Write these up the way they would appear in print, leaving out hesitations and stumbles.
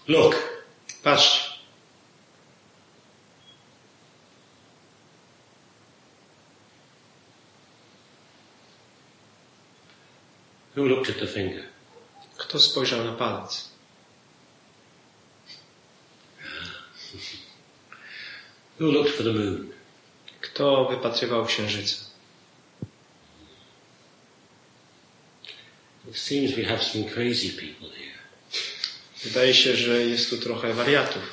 Look. Patrzcie. Who looked at the finger? Kto spojrzał na palec? Who looked for the moon? Kto wypatrywał księżyca? It seems we have some crazy people here. Wydaje się, że jest tu trochę wariatów.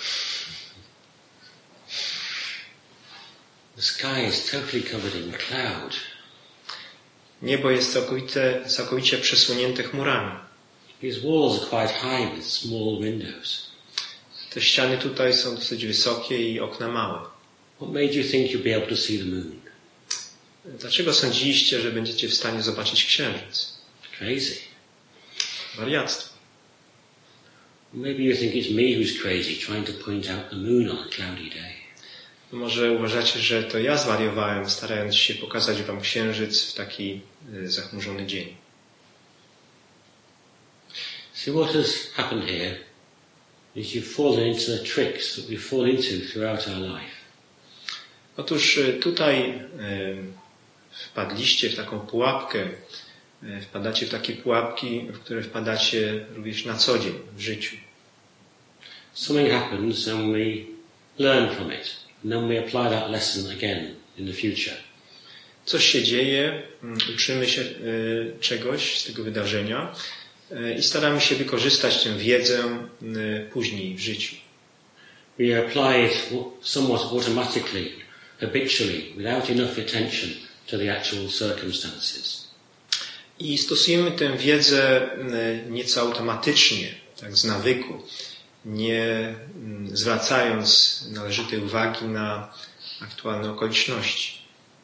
The sky is totally covered in cloud. Niebo jest całkowicie przesłonięte chmurami. These walls are quite high with small windows. Te ściany tutaj są dosyć wysokie i okna małe. What made you think you'd be able to see the moon? Dlaczego sądziliście, że będziecie w stanie zobaczyć księżyc? Crazy. Wariactwo. Maybe you think it's me who's crazy trying to point out the moon on a cloudy day. Może uważacie, że to ja zwariowałem, starając się pokazać wam księżyc w taki zachmurzony dzień. See, what has happened here is you've fallen into the tricks that we fall into throughout our life. Otóż tutaj wpadliście w taką pułapkę, wpadacie w takie pułapki, w które wpadacie również na co dzień w życiu. Something happens and we learn from it, and then we apply that lesson again in the future. Coś się dzieje, uczymy się czegoś z tego wydarzenia i staramy się wykorzystać tę wiedzę później w życiu. We apply it somewhat automatically, habitually, without enough attention to the actual circumstances. I stosujemy tę wiedzę nieco automatycznie, tak z nawyku, nie zwracając należytej uwagi na aktualne okoliczności.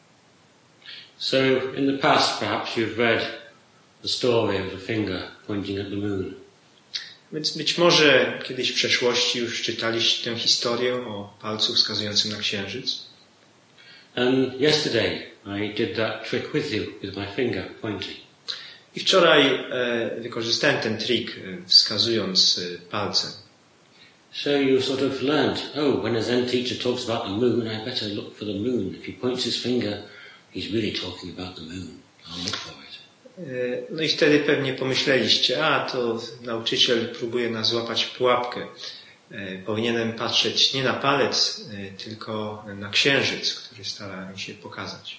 So in the past perhaps you've read the story of the finger pointing at the moon. Więc być może kiedyś w przeszłości już czytaliście tę historię o palcu wskazującym na księżyc. And yesterday I did that trick with you, with my finger pointing. I wczoraj wykorzystałem ten trik, wskazując palcem. So you sort of learned, when a Zen teacher talks about the moon, I better look for the moon. If he points his finger, he's really talking about the moon. I'll look for it. No i wtedy pewnie pomyśleliście, to nauczyciel próbuje nas złapać w pułapkę. Powinienem patrzeć nie na palec, tylko na księżyc, który stara mi się pokazać.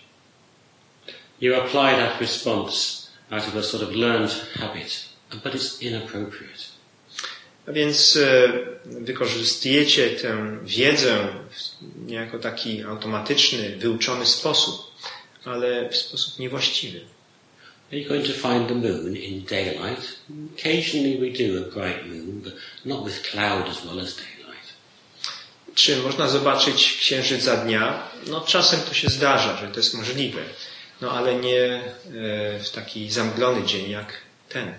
You apply that response out of a sort of learned habit, but it's inappropriate. A więc wykorzystujecie tę wiedzę w niejako taki automatyczny, wyuczony sposób, ale w sposób niewłaściwy. You're going to find the moon in daylight. Occasionally we do a bright moon, but not with cloud as well as daylight. Czy można zobaczyć księżyc za dnia? No czasem to się zdarza, że to jest możliwe. No ale nie w taki zamglony dzień jak ten.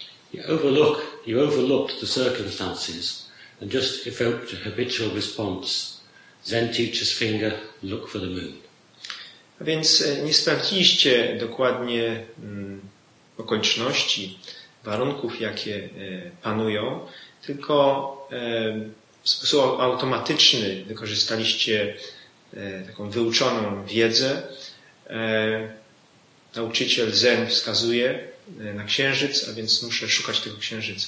You overlooked the circumstances and just evoked a habitual response. Zen teacher's finger, look for the moon. A więc nie sprawdziliście dokładnie okoliczności, warunków, jakie panują, tylko w sposób automatyczny wykorzystaliście taką wyuczoną wiedzę. Nauczyciel Zen wskazuje na księżyc, a więc muszę szukać tego księżyca.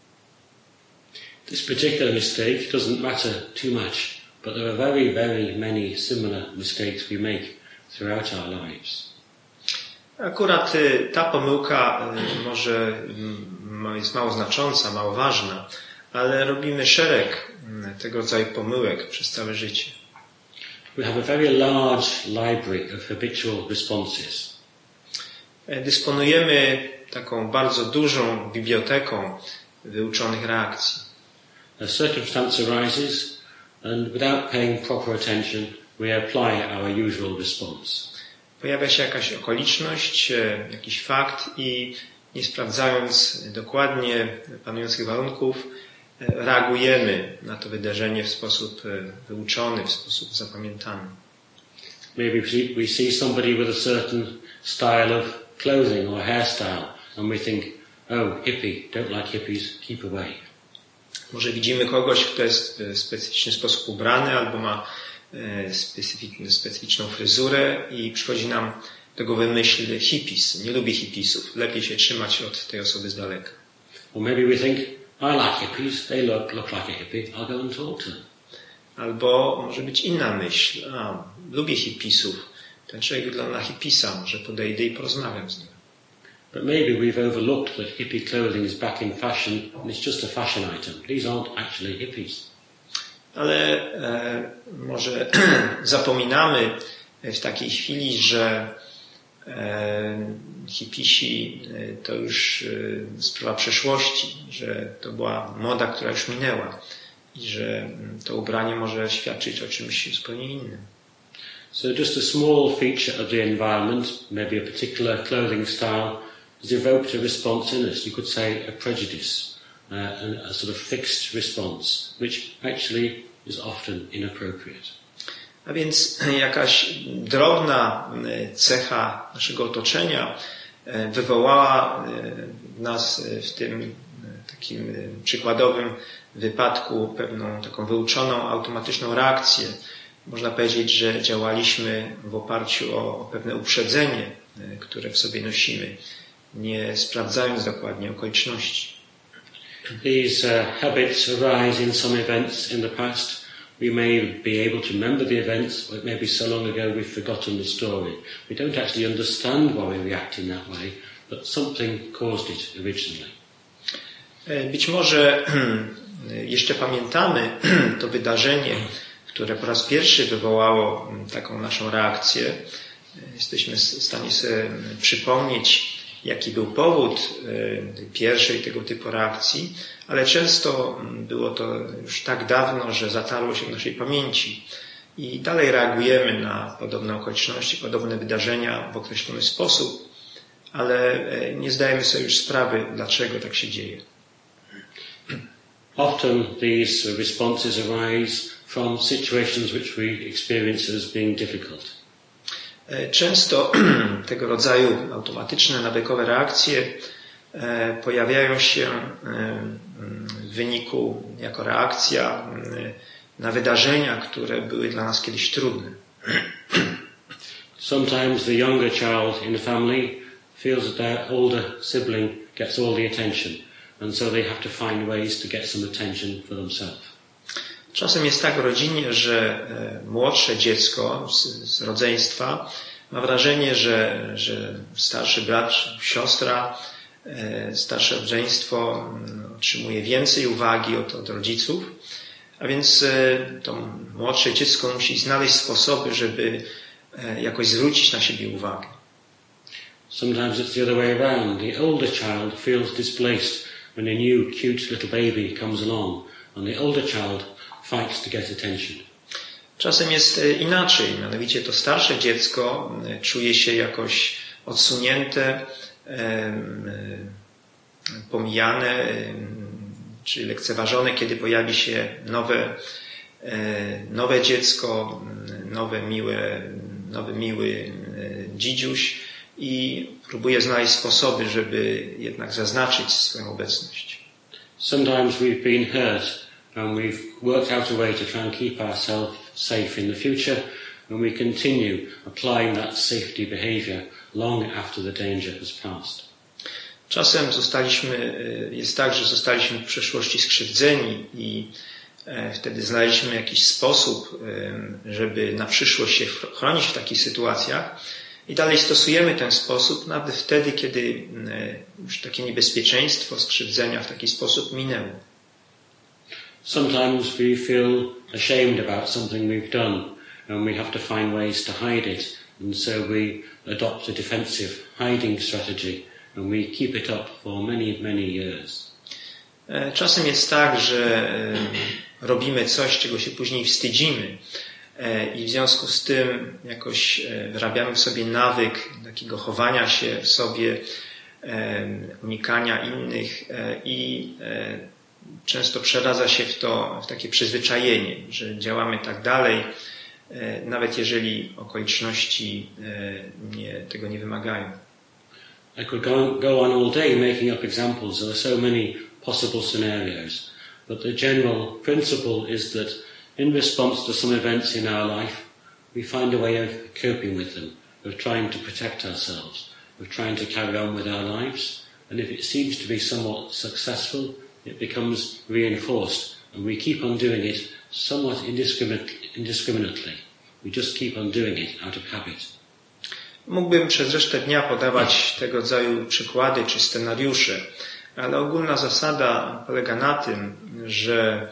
This particular mistake doesn't matter too much, but there are very, very many similar mistakes we make throughout our lives. Akurat ta pomyłka może jest mało znacząca, mało ważna, ale robimy szereg tego rodzaju pomyłek przez całe życie. We have a very large library of habitual responses. Dysponujemy taką bardzo dużą biblioteką wyuczonych reakcji. A circumstance arises and without paying proper attention we apply our usual response. Pojawia się jakaś okoliczność, jakiś fakt i nie sprawdzając dokładnie panujących warunków, reagujemy na to wydarzenie w sposób wyuczony, w sposób zapamiętany. Maybe we see somebody with a certain style of clothing or hairstyle and we think, hippie, don't like hippies, keep away. Może widzimy kogoś, kto jest w specyficzny sposób ubrany albo ma specyficzną fryzurę i przychodzi nam do głowy myśl hippies. Nie lubię hippisów. Lepiej się trzymać od tej osoby z daleka. Or maybe we think, I like hippies, they look like a hippie, I'll go and talk to them. Albo może być inna myśl. Lubię hippisów. Ten człowiek wygląda na hippisa. Może podejdę i porozmawiam z nim. But maybe we've overlooked that hippie clothing is back in fashion and it's just a fashion item. These aren't actually hippies. Ale może zapominamy w takiej chwili, że hipisi to już sprawa przeszłości, że to była moda, która już minęła i że to ubranie może świadczyć o czymś zupełnie innym. So just a small feature of the environment, maybe a particular clothing style, has evoked a response in us. You could say a prejudice, a sort of fixed response, which actually is often inappropriate. A więc jakaś drobna cecha naszego otoczenia wywołała w nas w tym takim przykładowym wypadku pewną taką wyuczoną, automatyczną reakcję. Można powiedzieć, że działaliśmy w oparciu o pewne uprzedzenie, które w sobie nosimy, nie sprawdzając dokładnie okoliczności. These habits arise in some events in the past. We may be able to remember the events, but it may be so long ago we've forgotten the story. We don't actually understand why we react in that way, but something caused it originally. Być może jeszcze pamiętamy to wydarzenie, które po raz pierwszy wywołało taką naszą reakcję. Jesteśmy w stanie sobie przypomnieć, jaki był powód pierwszej tego typu reakcji, ale często było to już tak dawno, że zatarło się w naszej pamięci i dalej reagujemy na podobne okoliczności, podobne wydarzenia w określony sposób, ale nie zdajemy sobie już sprawy, dlaczego tak się dzieje. Often these responses arise from situations which we experience as being difficult. Często tego rodzaju automatyczne, nawykowe reakcje pojawiają się w wyniku jako reakcja na wydarzenia, które były dla nas kiedyś trudne. Sometimes the younger child in the family feels that their older sibling gets all the attention, and so they have to find ways to get some attention for themselves. Czasem jest tak w rodzinie, że młodsze dziecko z rodzeństwa ma wrażenie, że starszy brat, siostra, starsze rodzeństwo otrzymuje więcej uwagi od rodziców, a więc to młodsze dziecko musi znaleźć sposoby, żeby jakoś zwrócić na siebie uwagę. Sometimes it's the other way around. The older child feels displaced when a new cute little baby comes along, and the older child fights to get attention. Czasem jest inaczej, mianowicie to starsze dziecko czuje się jakoś odsunięte, pomijane czy lekceważone, kiedy pojawi się nowe dziecko, nowy miły dzidziuś i próbuje znaleźć sposoby, żeby jednak zaznaczyć swoją obecność. Sometimes we've been hurt and we've worked out a way to try and keep ourselves safe in the future, and we continue applying that safety behavior long after the danger has passed. Czasem jest tak, że zostaliśmy w przeszłości skrzywdzeni i wtedy znaleźliśmy jakiś sposób, żeby na przyszłość się chronić w takich sytuacjach i dalej stosujemy ten sposób nawet wtedy, kiedy już takie niebezpieczeństwo skrzywdzenia w taki sposób minęło. Sometimes we feel ashamed about something we've done and we have to find ways to hide it, and so we adopt a defensive hiding strategy and we keep it up for many, many years. Czasem jest tak, że robimy coś, czego się później wstydzimy i w związku z tym jakoś wyrabiamy w sobie nawyk takiego chowania się w sobie, unikania innych i często przeradza się w takie przyzwyczajenie, że działamy tak dalej, nawet jeżeli okoliczności tego nie wymagają. I could go on all day making up examples. There are so many possible scenarios. but the general principle is that in response to some events in our life, we find a way of coping with them, of trying to protect ourselves, of trying to carry on with our lives. And if it seems to be somewhat successful, it becomes reinforced, and we keep on doing it somewhat indiscriminately. We just keep on doing it out of habit. Mógłbym przez resztę dnia podawać tego rodzaju przykłady czy scenariusze, ale ogólna zasada polega na tym, że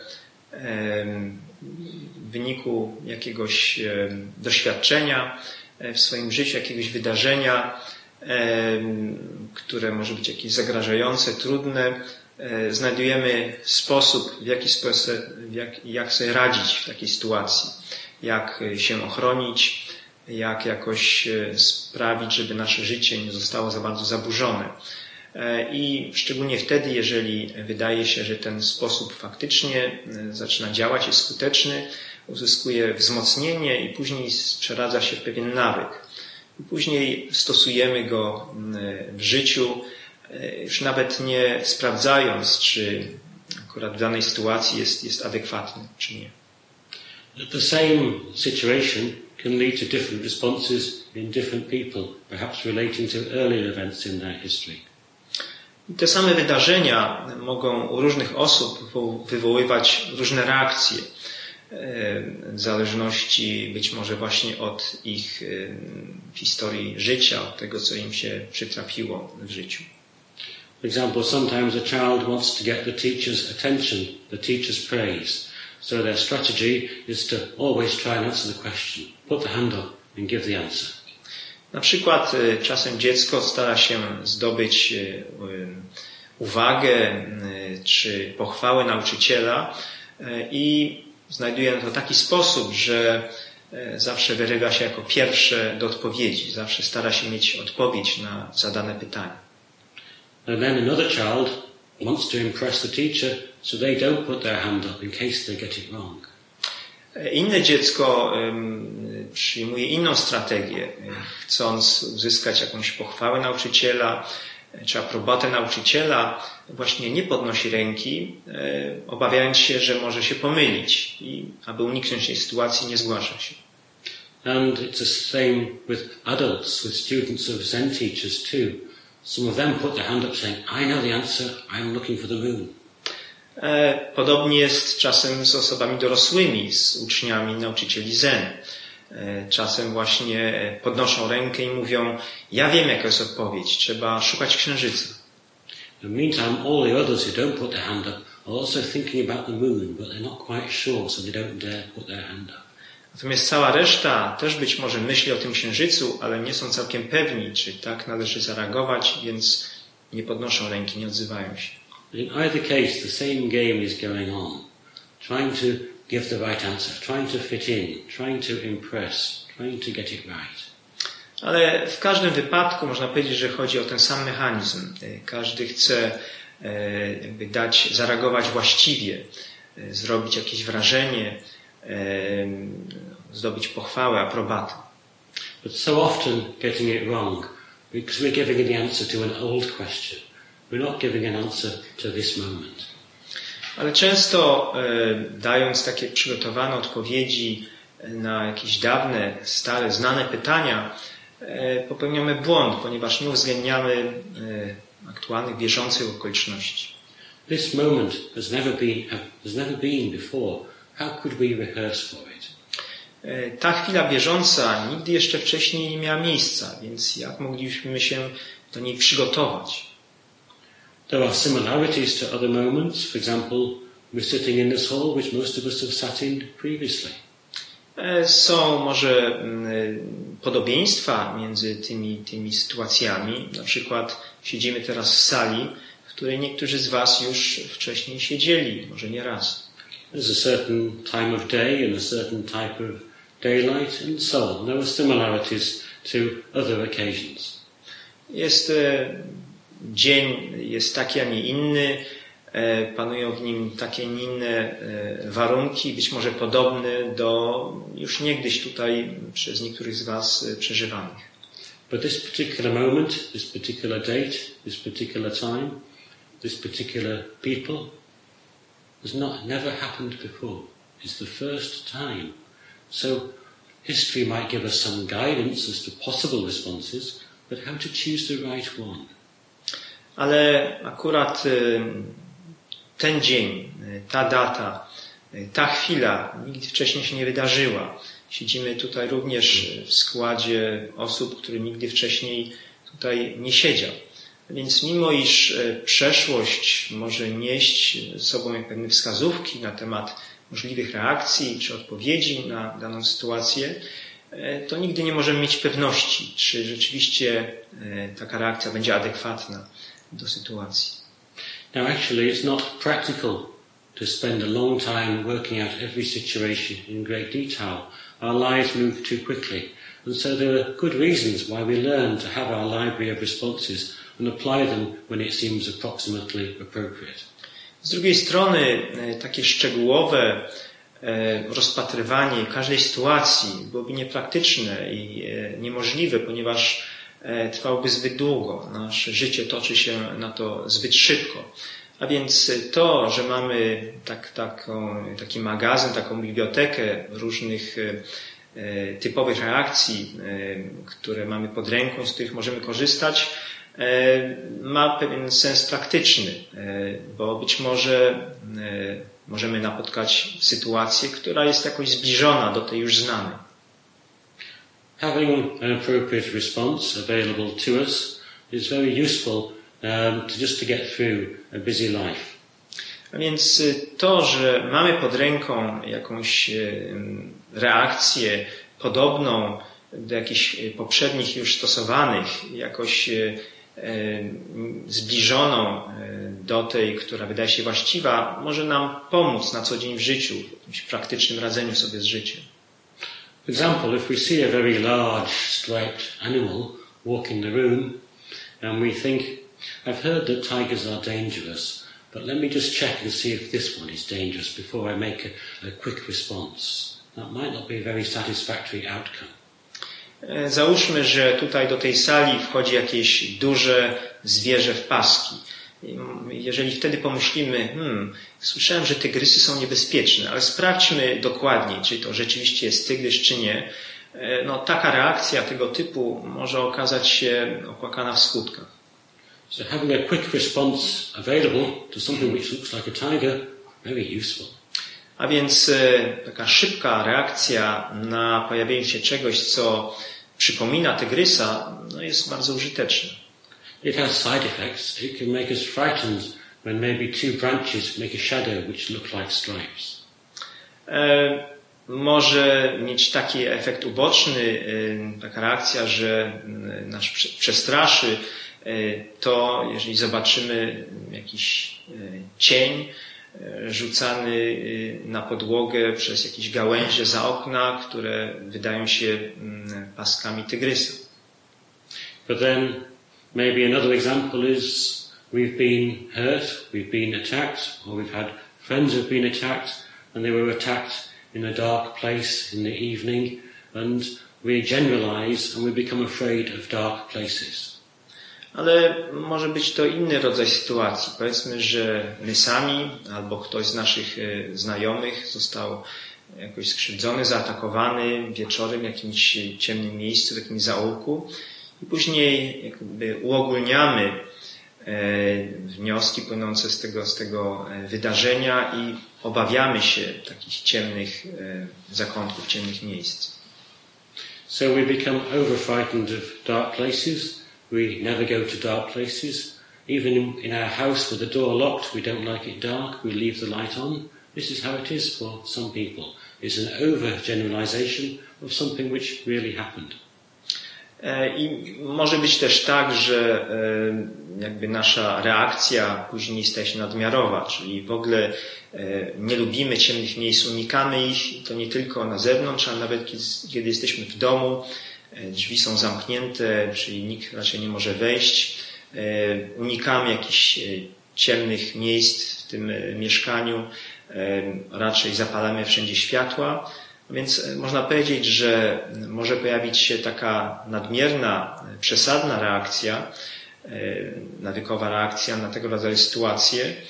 w wyniku jakiegoś doświadczenia w swoim życiu, jakiegoś wydarzenia, które może być jakieś zagrażające, trudne, znajdujemy sposób, jak sobie radzić w takiej sytuacji, jak się ochronić, jak jakoś sprawić, żeby nasze życie nie zostało za bardzo zaburzone. I szczególnie wtedy, jeżeli wydaje się, że ten sposób faktycznie zaczyna działać, jest skuteczny, uzyskuje wzmocnienie i później przeradza się w pewien nawyk. I później stosujemy go w życiu, już nawet nie sprawdzając, czy akurat w danej sytuacji jest adekwatny, czy nie. The same situation can lead to different responses in different people, perhaps relating to earlier events in their history. I te same wydarzenia mogą u różnych osób wywoływać różne reakcje, w zależności być może właśnie od ich historii życia, od tego, co im się przytrafiło w życiu. For example, sometimes a child wants to get the teacher's attention, the teacher's praise. So their strategy is to always try and answer the question, put the hand up and give the answer. Na przykład czasem dziecko stara się zdobyć uwagę czy pochwałę nauczyciela i znajduje to taki sposób, że zawsze wyrywa się jako pierwsze do odpowiedzi, zawsze stara się mieć odpowiedź na zadane pytanie. And then another child wants to impress the teacher, so they don't put their hand up in case they get it wrong. Inne dziecko przyjmuje inną strategię, chcąc uzyskać jakąś pochwałę nauczyciela czy aprobatę nauczyciela, właśnie nie podnosi ręki, obawiając się, że może się pomylić i aby uniknąć tej sytuacji, nie zgłasza się. And it's the same with adults, with students of Zen teachers too. Some of them put their hand up saying, I know the answer, I'm looking for the moon. Podobnie jest czasem z osobami dorosłymi, z uczniami nauczycieli Zen. Czasem właśnie podnoszą rękę i mówią, ja wiem, jaka jest odpowiedź, trzeba szukać księżyca. In the meantime, all the others who don't put their hand up are also thinking about the moon, but they're not quite sure, so they don't dare put their hand up. Natomiast cała reszta też być może myśli o tym księżycu, ale nie są całkiem pewni, czy tak należy zareagować, więc nie podnoszą ręki, nie odzywają się. In either case, the same game is going on. Trying to give the right answer, trying to fit in, trying to impress, trying to get it right. Ale w każdym wypadku można powiedzieć, że chodzi o ten sam mechanizm. Każdy chce jakby zareagować właściwie, zrobić jakieś wrażenie, zdobyć pochwałę, aprobatę. But so often getting it wrong, because we're giving the answer to an old question. We're not giving an answer to this moment. Ale często dając takie przygotowane odpowiedzi na jakieś dawne, stare, znane pytania, popełniamy błąd, ponieważ nie uwzględniamy aktualnych, bieżących okoliczności. This moment has never been before. How could we rehearse for it? Ta chwila bieżąca nigdy jeszcze wcześniej nie miała miejsca, więc jak moglibyśmy się do niej przygotować? There are similarities to other moments. For example, we're sitting in this hall, which most of us have sat in previously. Są może podobieństwa między tymi sytuacjami. Na przykład siedzimy teraz w sali, w której niektórzy z was już wcześniej siedzieli, może nie raz. There's a certain time of day and a certain type of daylight and so on. There are similarities to other occasions. Dzień jest taki, a nie inny. Panują w nim takie, nie inne warunki, być może podobne do już niegdyś tutaj przez niektórych z was przeżywanych. But this particular moment, this particular date, this particular time, this particular people, never happened before. It's the first time. So history might give us some guidance as to possible responses, but how to choose the right one? Ale akurat ten dzień, ta data, ta chwila nigdy wcześniej się nie wydarzyła. Siedzimy tutaj również w składzie osób, które nigdy wcześniej tutaj nie siedział. Więc mimo iż przeszłość może nieść ze sobą pewne wskazówki na temat możliwych reakcji czy odpowiedzi na daną sytuację, to nigdy nie możemy mieć pewności, czy rzeczywiście taka reakcja będzie adekwatna do sytuacji. Now actually it's not practical to spend a long time working out every situation in great detail. Our lives move too quickly. And so there are good reasons why we learn to have our library of responses and apply them when it seems approximately appropriate. Z drugiej strony takie szczegółowe rozpatrywanie każdej sytuacji byłoby niepraktyczne i niemożliwe, ponieważ trwałoby zbyt długo. Nasze życie toczy się na to zbyt szybko. A więc to, że mamy taki magazyn, taką bibliotekę różnych typowych reakcji, które mamy pod ręką, z których możemy korzystać, ma pewien sens praktyczny, bo być może możemy napotkać sytuację, która jest jakoś zbliżona do tej już znanej. Having an appropriate response available to us is very useful to get through a busy life. A więc to, że mamy pod ręką jakąś reakcję podobną do jakichś poprzednich już stosowanych, jakoś zbliżoną do tej, która wydaje się właściwa, może nam pomóc na co dzień w życiu, w jakimś praktycznym radzeniu sobie z życiem. For example, if we see a very large striped animal walk in the room and we think, I've heard that tigers are dangerous, but let me just check and see if this one is dangerous before I make a quick response. That might not be a very satisfactory outcome. Załóżmy, że tutaj do tej sali wchodzi jakieś duże zwierzę w paski. Jeżeli wtedy pomyślimy, słyszałem, że tygrysy są niebezpieczne, ale sprawdźmy dokładniej, czy to rzeczywiście jest tygrys, czy nie. No, taka reakcja tego typu może okazać się opłakana w skutkach. So having a quick response available to something which looks like a tiger, very useful. A więc taka szybka reakcja na pojawienie się czegoś, co przypomina tygrysa, no jest bardzo użyteczna. It has side effects. It can make us frightened when maybe two branches make a shadow which look like stripes. Może mieć taki efekt uboczny, taka reakcja, że nas przestraszy to, jeżeli zobaczymy jakiś cień rzucany na podłogę przez jakieś gałęzie za okna, które wydają się paskami tygrysa. But then maybe another example is we've been hurt, we've been attacked, or we've had friends who've been attacked and they were attacked in a dark place in the evening, and we generalize and we become afraid of dark places. Ale może być to inny rodzaj sytuacji. Powiedzmy, że my sami albo ktoś z naszych znajomych został jakoś skrzywdzony, zaatakowany wieczorem w jakimś ciemnym miejscu, w jakimś zaułku i później jakby uogólniamy wnioski płynące z tego wydarzenia i obawiamy się takich ciemnych zakątków, ciemnych miejsc. So we become over-frightened of dark places. We never go to dark places. Even in our house with the door locked, we don't like it dark. We leave the light on. This is how it is for some people. It's an overgeneralization of something which really happened. I może być też tak, że jakby nasza reakcja później staje się nadmiarowa, czyli w ogóle nie lubimy ciemnych miejsc, unikamy ich, to nie tylko na zewnątrz, ale nawet kiedy jesteśmy w domu, drzwi są zamknięte, czyli nikt raczej nie może wejść, unikamy jakichś ciemnych miejsc w tym mieszkaniu, raczej zapalamy wszędzie światła. Więc można powiedzieć, że może pojawić się taka nadmierna, przesadna reakcja, nawykowa reakcja na tego rodzaju sytuacje,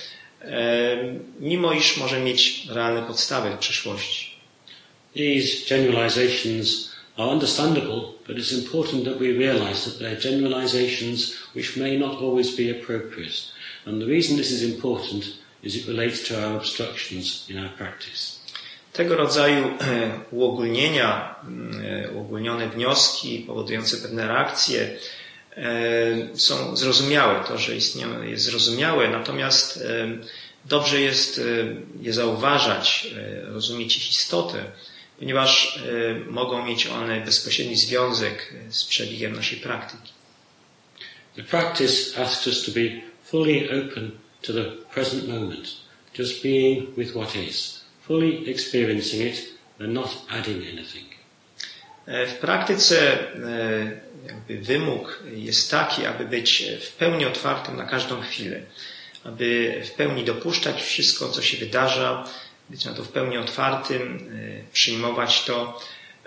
mimo iż może mieć realne podstawy w przyszłości. These generalizations are understandable, but it's important that we realize that they're generalizations which may not always be appropriate. And the reason this is important is it relates to our obstructions in our practice. Tego rodzaju uogólnienia, uogólnione wnioski powodujące pewne reakcje są zrozumiałe. To, że istnieją, jest zrozumiałe, natomiast dobrze jest je zauważać, rozumieć ich istotę, ponieważ mogą mieć one bezpośredni związek z przebiegiem naszej praktyki. The practice asks us to be fully open to the present moment, just being with what is, fully experiencing it and not adding anything. W praktyce jakby wymóg jest taki, aby być w pełni otwartym na każdą chwilę, aby w pełni dopuszczać wszystko, co się wydarza, być na to w pełni otwartym, przyjmować to,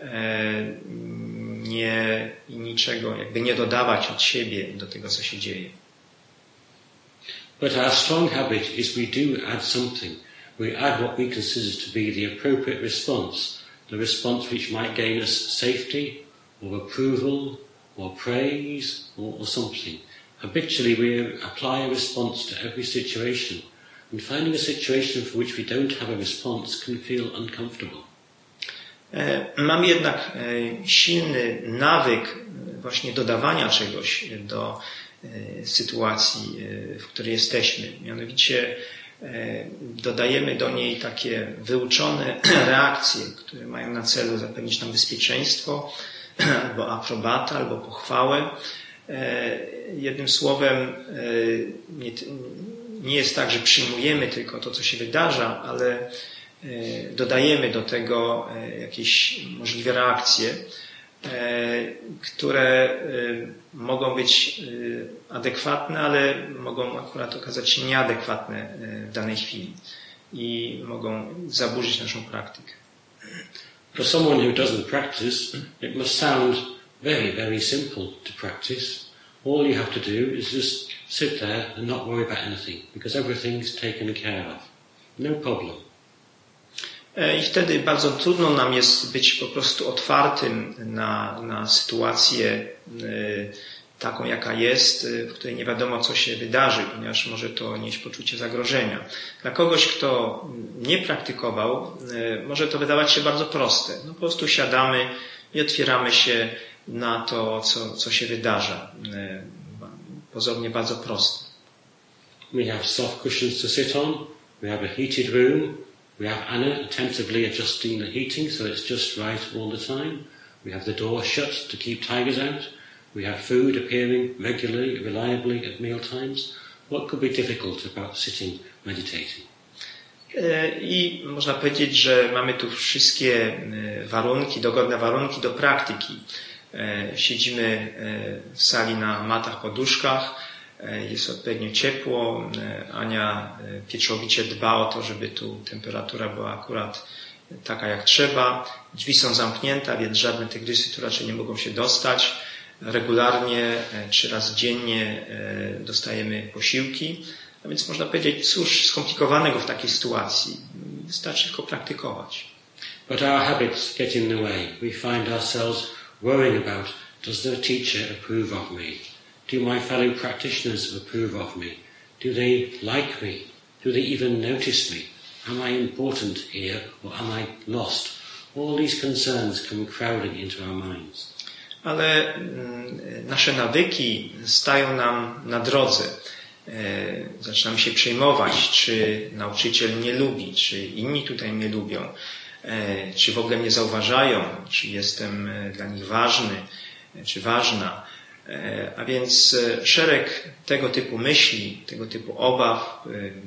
i niczego jakby nie dodawać od siebie do tego, co się dzieje. But our strong habit is we do add something. We add what we consider to be the appropriate response, the response which might gain us safety, or approval, or praise, or something. Habitually we apply a response to every situation, and finding a situation for which we don't have a response can feel uncomfortable. Mam jednak silny nawyk właśnie dodawania czegoś do sytuacji, w której jesteśmy. Mianowicie dodajemy do niej takie wyuczone reakcje, które mają na celu zapewnić nam bezpieczeństwo, albo aprobatę, albo pochwałę. Jednym słowem, nie jest tak, że przyjmujemy tylko to, co się wydarza, ale dodajemy do tego jakieś możliwe reakcje, które mogą być adekwatne, ale mogą akurat okazać się nieadekwatne w danej chwili i mogą zaburzyć naszą praktykę. For someone who doesn't practice, it must sound very, very simple to practice. All you have to do is just sit there and not worry about anything, because everything's taken care of. No problem. I wtedy bardzo trudno nam jest być po prostu otwartym na sytuację taką, jaka jest, w której nie wiadomo, co się wydarzy, ponieważ może to nieść poczucie zagrożenia. Dla kogoś, kto nie praktykował, może to wydawać się bardzo proste. No po prostu siadamy i otwieramy się na to, co się wydarza. Pozornie bardzo proste. We have soft cushions to sit on. We have a heated room. We have Anna attentively adjusting the heating so it's just right all the time. We have the door shut to keep tigers out. We have food appearing regularly, reliably at meal times. What could be difficult about sitting, meditating? I można powiedzieć, że mamy tu wszystkie warunki, dogodne warunki do praktyki. Siedzimy w sali na matach, poduszkach, jest odpowiednio ciepło. Ania pieczołowicie dba o to, żeby tu temperatura była akurat taka jak trzeba. Drzwi są zamknięte, więc żadne tygrysy tu raczej nie mogą się dostać. Regularnie, 3 razy dziennie dostajemy posiłki. A więc można powiedzieć, cóż skomplikowanego w takiej sytuacji. Wystarczy tylko praktykować. But our habits get in the way. We find ourselves worrying about, does the teacher approve of me? Do my fellow practitioners approve of me? Do they like me? Do they even notice me? Am I important here or am I lost? All these concerns come crowding into our minds. Ale nasze nawyki stają nam na drodze. Zaczynamy się przejmować, czy nauczyciel mnie lubi, czy inni tutaj mnie lubią, czy w ogóle mnie zauważają, czy jestem dla nich ważny, czy ważna. A więc szereg tego typu myśli, tego typu obaw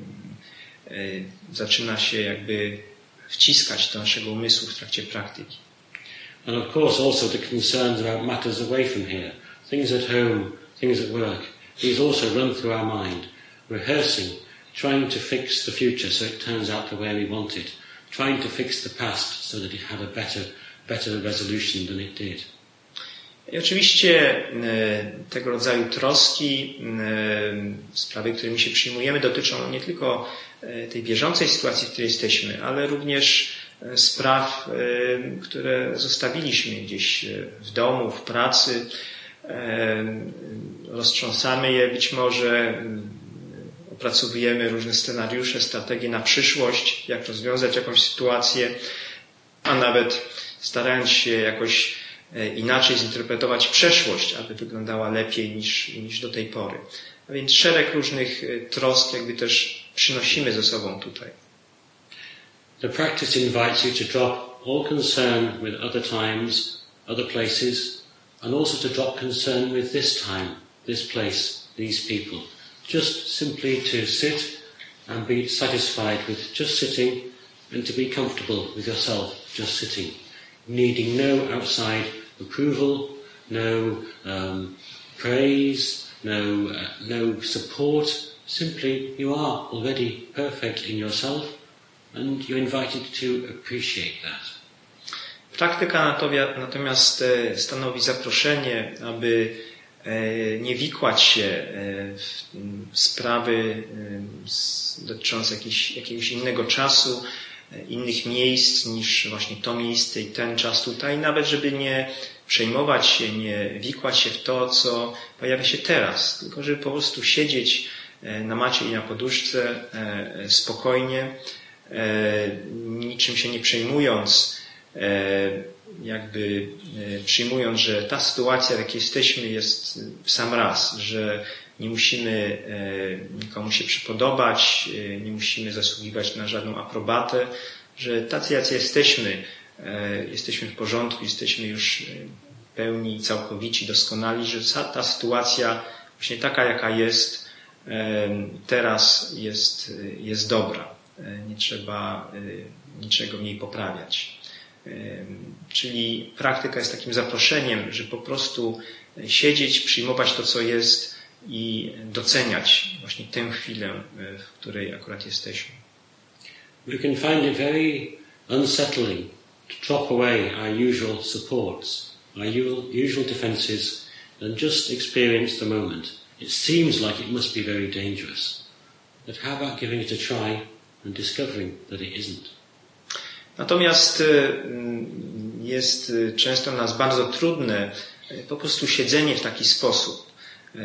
zaczyna się jakby wciskać do naszego umysłu w trakcie praktyki. And of course also the concerns about matters away from here, things at home, things at work. These also run through our mind, rehearsing, trying to fix the future so it turns out the way we want it, trying to fix the past so that it had a better resolution than it did. I oczywiście tego rodzaju troski, sprawy, którymi się przyjmujemy, dotyczą nie tylko tej bieżącej sytuacji, w której jesteśmy, ale również spraw, które zostawiliśmy gdzieś w domu, w pracy. Roztrząsamy je być może, opracowujemy różne scenariusze, strategie na przyszłość, jak rozwiązać jakąś sytuację, a nawet starając się jakoś inaczej zinterpretować przeszłość, aby wyglądała lepiej niż do tej pory. A więc szereg różnych trosk jakby też przynosimy ze sobą tutaj. The practice invites you to drop all concern with other times, other places, and also to drop concern with this time, this place, these people. Just simply to sit and be satisfied with just sitting and to be comfortable with yourself just sitting, needing no outside approval, no praise, no support. Simply you are already perfect in yourself and you're invited to appreciate that. Praktyka natomiast stanowi zaproszenie, aby nie wikłać się w sprawy dotyczące jakiegoś innego czasu, innych miejsc niż właśnie to miejsce i ten czas tutaj, nawet żeby nie przejmować się, nie wikłać się w to, co pojawia się teraz, tylko żeby po prostu siedzieć na macie i na poduszce spokojnie, niczym się nie przejmując, jakby przyjmując, że ta sytuacja, w jakiej jesteśmy, jest w sam raz, że nie musimy nikomu się przypodobać, nie musimy zasługiwać na żadną aprobatę, że tacy, jacy jesteśmy w porządku, jesteśmy już pełni, całkowici, doskonali, że ta sytuacja właśnie taka, jaka jest teraz, jest dobra. Nie trzeba niczego w niej poprawiać. Czyli praktyka jest takim zaproszeniem, że po prostu siedzieć, przyjmować to, co jest i doceniać właśnie tę chwilę, w której akurat jesteśmy. We can find it very unsettling to drop away our usual supports, our usual defences and just experience the moment. It seems like it must be very dangerous. But how about giving it a try and discovering that it isn't? Natomiast jest często dla nas bardzo trudne po prostu siedzenie w taki sposób.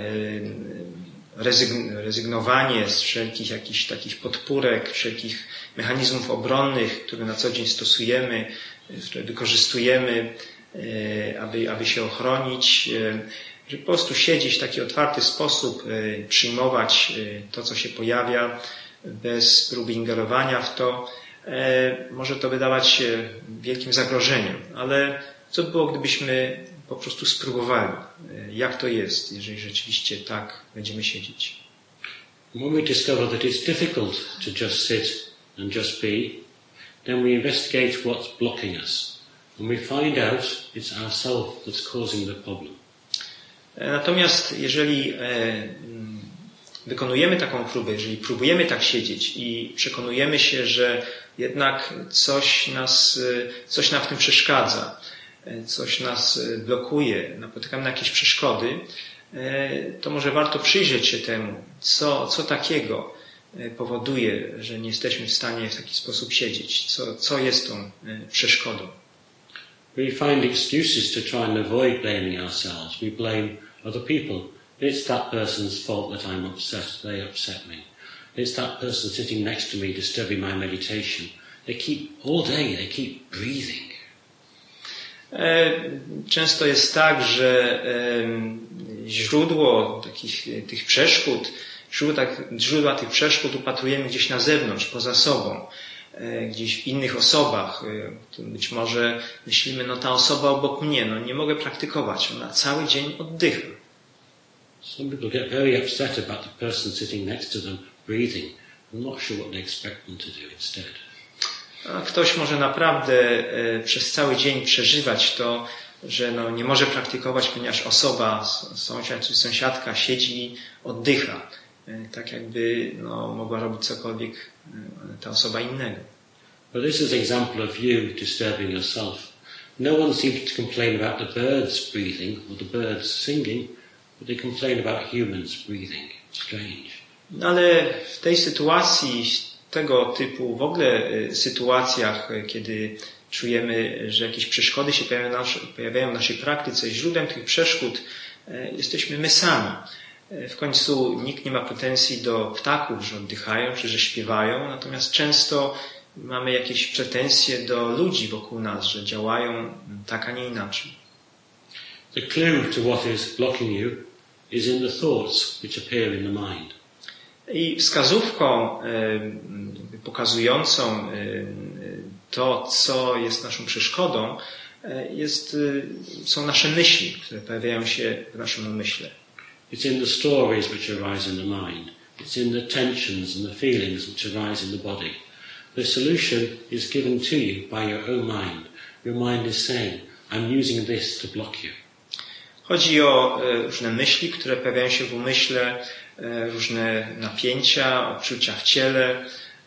Rezygnowanie z wszelkich jakichś takich podpórek, wszelkich mechanizmów obronnych, które na co dzień stosujemy, które wykorzystujemy, aby się ochronić, że po prostu siedzieć w taki otwarty sposób, przyjmować to, co się pojawia, bez próby ingerowania w to. Może to wydawać się wielkim zagrożeniem, ale co by było, gdybyśmy po prostu spróbowali, jak to jest, jeżeli rzeczywiście tak będziemy siedzieć. When we discover that it's difficult to just sit and just be, then we investigate what's blocking us. And we find out it's ourselves that's causing the problem. Natomiast jeżeli wykonujemy taką próbę, jeżeli próbujemy tak siedzieć i przekonujemy się, że jednak coś nam w tym przeszkadza, coś nas blokuje, napotykamy na jakieś przeszkody, to może warto przyjrzeć się temu, co takiego powoduje, że nie jesteśmy w stanie w taki sposób siedzieć, co jest tą przeszkodą. We find excuses to try and avoid blaming ourselves. We blame other people. It's that person's fault that I'm upset. They upset me. It's that person sitting next to me disturbing my meditation. All day they keep breathing. Często jest tak, że źródła tych przeszkód, źródła tych przeszkód upatrujemy gdzieś na zewnątrz, poza sobą, gdzieś w innych osobach. Być może myślimy, ta osoba obok mnie, nie mogę praktykować, ona cały dzień oddycha. Some people get very upset about the person sitting next to them breathing. I'm not sure what they expect them to do instead. A ktoś może naprawdę przez cały dzień przeżywać to, że nie może praktykować, ponieważ osoba, sąsiad czy sąsiadka siedzi i oddycha. Tak jakby mogła robić cokolwiek ta osoba innego. But this is an example of you disturbing yourself. No one seems to complain about the birds breathing or the birds singing, but they complain about humans breathing. Strange. No ale w tej sytuacji, tego typu w ogóle sytuacjach, kiedy czujemy, że jakieś przeszkody się pojawiają w naszej praktyce, źródłem tych przeszkód jesteśmy my sami. W końcu nikt nie ma pretensji do ptaków, że oddychają czy że śpiewają, natomiast często mamy jakieś pretensje do ludzi wokół nas, że działają tak, a nie inaczej. The clue to what is blocking you is in the thoughts which appear in the mind. I wskazówką pokazującą to, co jest naszą przeszkodą, są nasze myśli, które pojawiają się w naszym umyśle. It's in the stories which arise in the mind. It's in the tensions and the feelings which arise in the body. The solution is given to you by your own mind. Your mind is saying, I'm using this to block you. Chodzi o różne myśli, które pojawiają się w umyśle, różne napięcia, odczucia w ciele.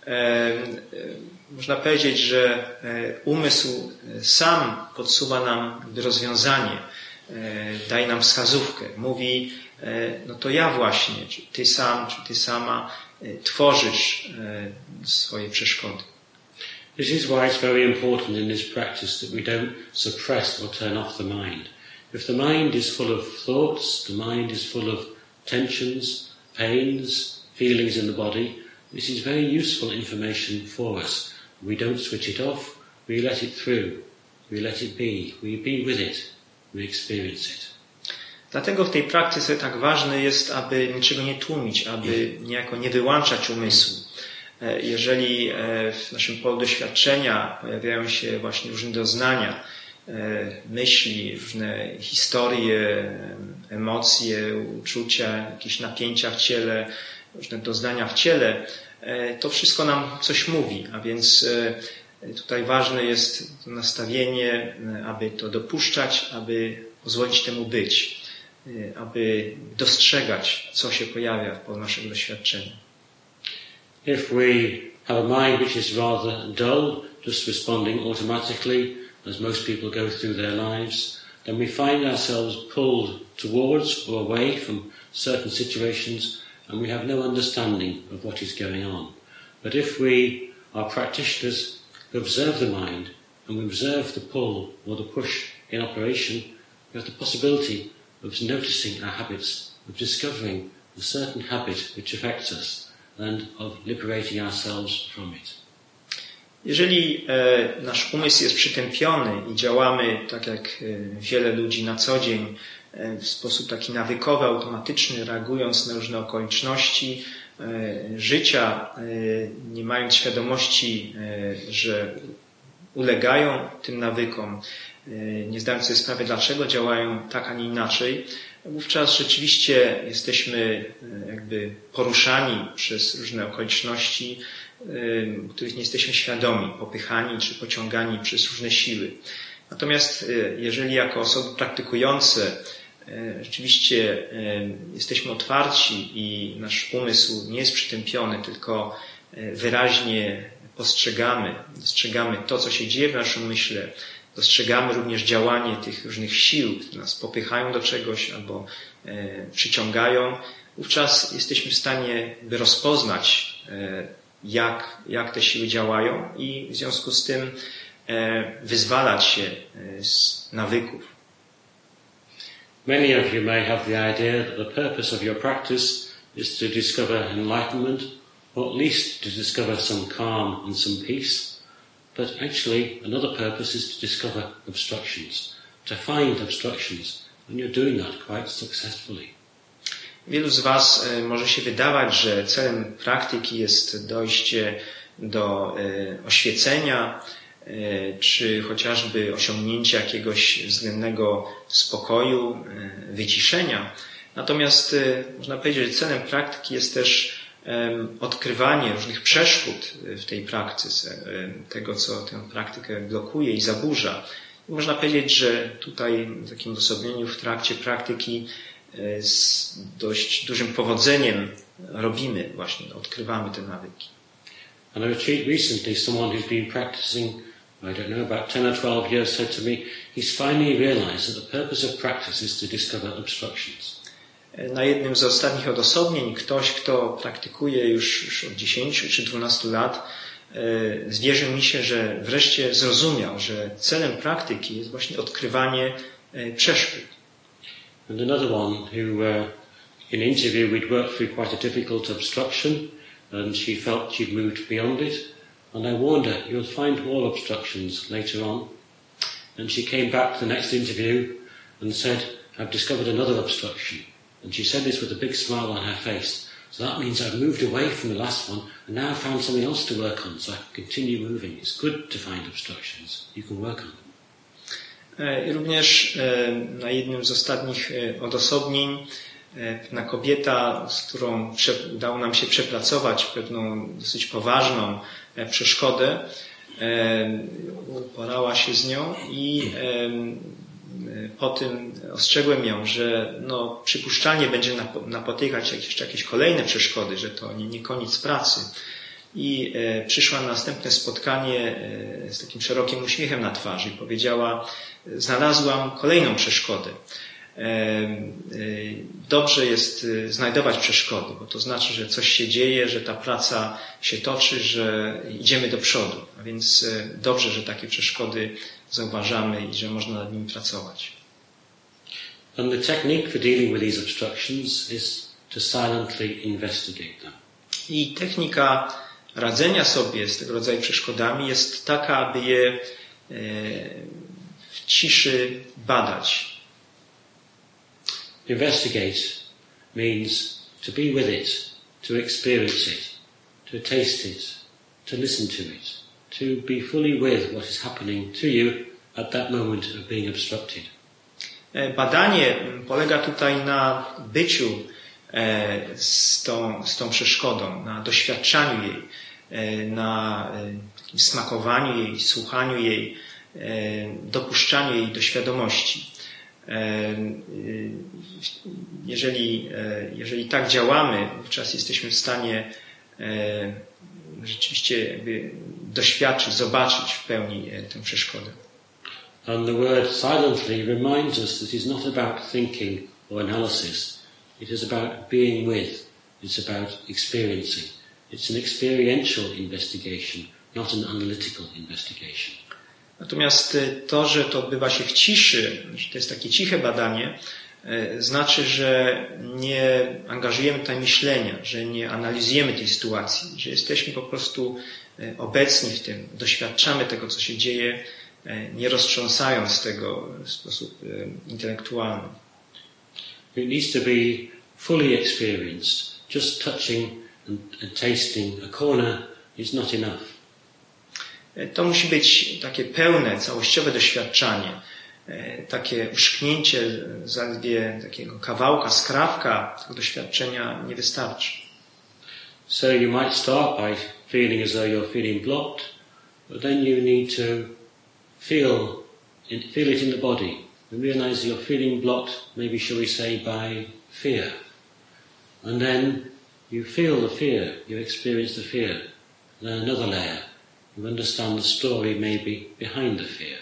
Można powiedzieć, że umysł sam podsuwa nam rozwiązanie, daje nam wskazówkę. Mówi, no to ja właśnie, czy ty sam, czy ty sama tworzysz swoje przeszkody. This is why it's very important in this practice that we don't suppress or turn off the mind. If the mind is full of thoughts, the mind is full of tensions, pains, feelings in the body, this is very useful information for us. We don't switch it off, we let it through, we let it be, we be with it, we experience it. Dlatego w tej praktyce tak ważne jest, aby niczego nie tłumić, aby niejako nie wyłączać umysłu. Jeżeli w naszym polu doświadczenia pojawiają się właśnie różne doznania, myśli, różne historie, emocje, uczucia, jakieś napięcia w ciele, różne doznania w ciele, to wszystko nam coś mówi, a więc tutaj ważne jest to nastawienie, aby to dopuszczać, aby pozwolić temu być, aby dostrzegać, co się pojawia w polu naszego doświadczenia. If we have a mind which is rather dull, just responding automatically, as most people go through their lives, then we find ourselves pulled towards or away from certain situations and we have no understanding of what is going on. But if we are practitioners who observe the mind and we observe the pull or the push in operation, we have the possibility of noticing our habits, of discovering a certain habit which affects us and of liberating ourselves from it. Jeżeli nasz umysł jest przytępiony i działamy tak jak wiele ludzi na co dzień w sposób taki nawykowy, automatyczny, reagując na różne okoliczności życia, nie mając świadomości, że ulegają tym nawykom, nie zdając sobie sprawy, dlaczego działają tak, a nie inaczej, wówczas rzeczywiście jesteśmy jakby poruszani przez różne okoliczności, których nie jesteśmy świadomi, popychani czy pociągani przez różne siły. Natomiast jeżeli jako osoby praktykujące rzeczywiście jesteśmy otwarci i nasz umysł nie jest przytępiony, tylko wyraźnie dostrzegamy to, co się dzieje w naszym umyśle, dostrzegamy również działanie tych różnych sił, które nas popychają do czegoś albo przyciągają, wówczas jesteśmy w stanie rozpoznać, jak te siły działają i w związku z tym wyzwalać się z nawyków. Many of you may have the idea that the purpose of your practice is to discover enlightenment, or at least to discover some calm and some peace. But actually, another purpose is to discover obstructions, to find obstructions, and you're doing that quite successfully. Wielu z Was może się wydawać, że celem praktyki jest dojście do oświecenia, czy chociażby osiągnięcia jakiegoś względnego spokoju, wyciszenia. Natomiast można powiedzieć, że celem praktyki jest też odkrywanie różnych przeszkód w tej praktyce, tego, co tę praktykę blokuje i zaburza. I można powiedzieć, że tutaj w takim odosobnieniu w trakcie praktyki z dość dużym powodzeniem robimy właśnie, odkrywamy te nawyki. On a retreat recently, someone who's been practicing I don't know, about 10 or 12 years, said to me, he's finally realized that the purpose of practice is to discover obstructions. Na jednym z ostatnich odosobnień ktoś, kto praktykuje już od 10 czy 12 lat, zwierzył mi się, że wreszcie zrozumiał, że celem praktyki jest właśnie odkrywanie przeszkód. And another one who, in an interview, we'd worked through quite a difficult obstruction, and she felt she'd moved beyond it. And I warned her, you'll find more obstructions later on. And she came back to the next interview and said, I've discovered another obstruction. And she said this with a big smile on her face. So that means I've moved away from the last one and now I've found something else to work on, so I can continue moving. It's good to find obstructions. You can work on them. I również na jednym z ostatnich odosobnień pewna kobieta, z którą udało nam się przepracować pewną dosyć poważną przeszkodę, uporała się z nią i po tym ostrzegłem ją, że przypuszczalnie będzie napotykać jeszcze jakieś kolejne przeszkody, że to nie koniec pracy. I przyszła na następne spotkanie z takim szerokim uśmiechem na twarzy i powiedziała, znalazłam kolejną przeszkodę. Dobrze jest znajdować przeszkody, bo to znaczy, że coś się dzieje, że ta praca się toczy, że idziemy do przodu. A więc dobrze, że takie przeszkody zauważamy i że można nad nimi pracować. And the technique for dealing with these obstructions is to silently investigate them. I technika radzenia sobie z tego rodzaju przeszkodami jest taka, aby je w ciszy badać. Investigate means to be with it, to experience it, to taste it, to listen to it, to be fully with what is happening to you at that moment of being obstructed. Badanie polega tutaj na byciu z tą przeszkodą, na doświadczaniu jej, na takim smakowaniu jej, słuchaniu jej, dopuszczaniu jej do świadomości. Jeżeli tak działamy, wówczas jesteśmy w stanie rzeczywiście jakby doświadczyć, zobaczyć w pełni tę przeszkodę. And the word silently reminds us that it's not about thinking or analysis. It is about being with. It's about experiencing. It's an experiential investigation, not an analytical investigation. Natomiast to, że to odbywa się w ciszy, że to jest takie ciche badanie, znaczy, że nie angażujemy tutaj myślenia, że nie analizujemy tej sytuacji, że jesteśmy po prostu obecni w tym, doświadczamy tego, co się dzieje, nie roztrząsając tego w sposób intelektualny. It needs to be fully experienced. Just touching and tasting a corner is not enough. To musi być takie pełne, całościowe doświadczanie, takie uszknięcie zaledwie takiego kawałka, skrawka tego doświadczenia nie wystarczy. So you might start by feeling as though you're feeling blocked, but then you need to feel it in the body and realize you're feeling blocked, maybe shall we say by fear. And then you feel the fear, you experience the fear. And then another layer, you understand the story maybe behind the fear.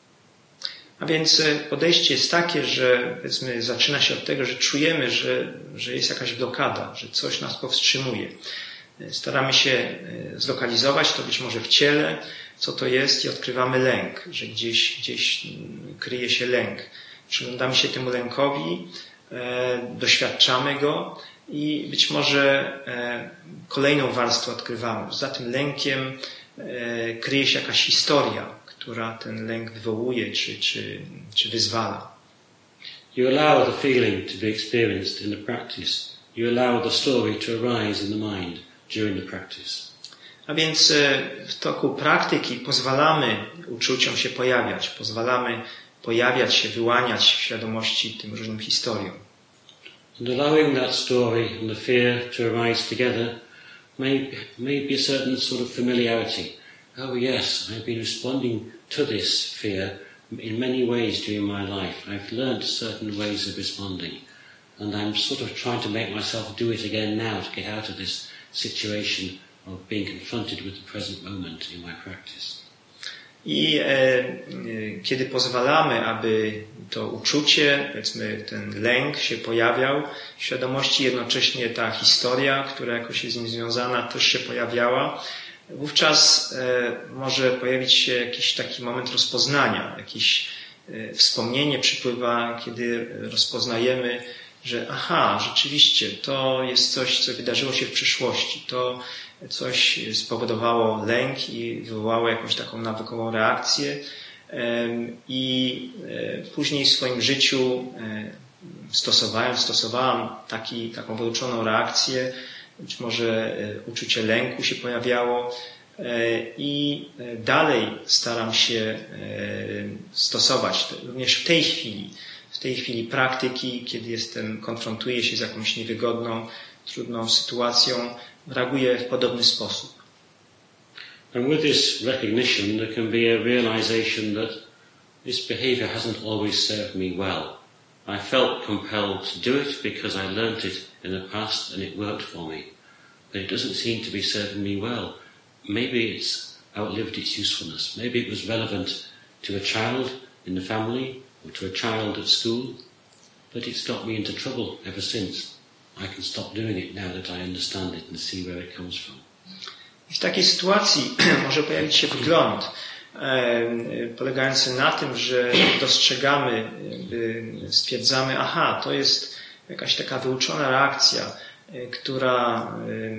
A więc podejście jest takie, że powiedzmy zaczyna się od tego, że czujemy, że jest jakaś blokada, że coś nas powstrzymuje. Staramy się zlokalizować to być może w ciele, co to jest i odkrywamy lęk, że gdzieś kryje się lęk. Przyglądamy się temu lękowi, doświadczamy go i być może kolejną warstwę odkrywamy. Za tym lękiem kryje się jakaś historia, która ten lęk wywołuje czy wyzwala. You allow the feeling to be experienced in the practice. You allow the story to arise in the mind during the practice. A więc w toku praktyki pozwalamy uczuciom się pojawiać, pozwalamy pojawiać się, wyłaniać w świadomości tym różnym historiom. And allowing that story and the fear to arise together may be a certain sort of familiarity. Oh yes, I've been responding to this fear in many ways during my life. I've learned certain ways of responding. And I'm sort of trying to make myself do it again now to get out of this situation of being confronted with the present moment in my practice. I kiedy pozwalamy, aby to uczucie, powiedzmy ten lęk się pojawiał w świadomości, jednocześnie ta historia, która jakoś jest z nim związana, też się pojawiała, wówczas może pojawić się jakiś taki moment rozpoznania, jakieś wspomnienie przypływa, kiedy rozpoznajemy, że rzeczywiście to jest coś, co wydarzyło się w przyszłości, to coś spowodowało lęk i wywołało jakąś taką nawykową reakcję i później w swoim życiu stosowałam taką wyuczoną reakcję, być może uczucie lęku się pojawiało i dalej staram się stosować również w tej chwili praktyki, kiedy konfrontuję się z jakąś niewygodną, trudną sytuacją, reaguję w podobny sposób. And with this recognition, there can be a realization that this behavior hasn't always served me well. I felt compelled to do it because I learnt it in the past and it worked for me. But it doesn't seem to be serving me well. Maybe it's outlived its usefulness. Maybe it was relevant to a child in the family or to a child at school, but it's got me into trouble ever since. I can stop doing it now that I understand it and see where it comes from. W takiej sytuacji może pojawić się wgląd polegający na tym, że dostrzegamy, stwierdzamy, to jest jakaś taka wyuczona reakcja, która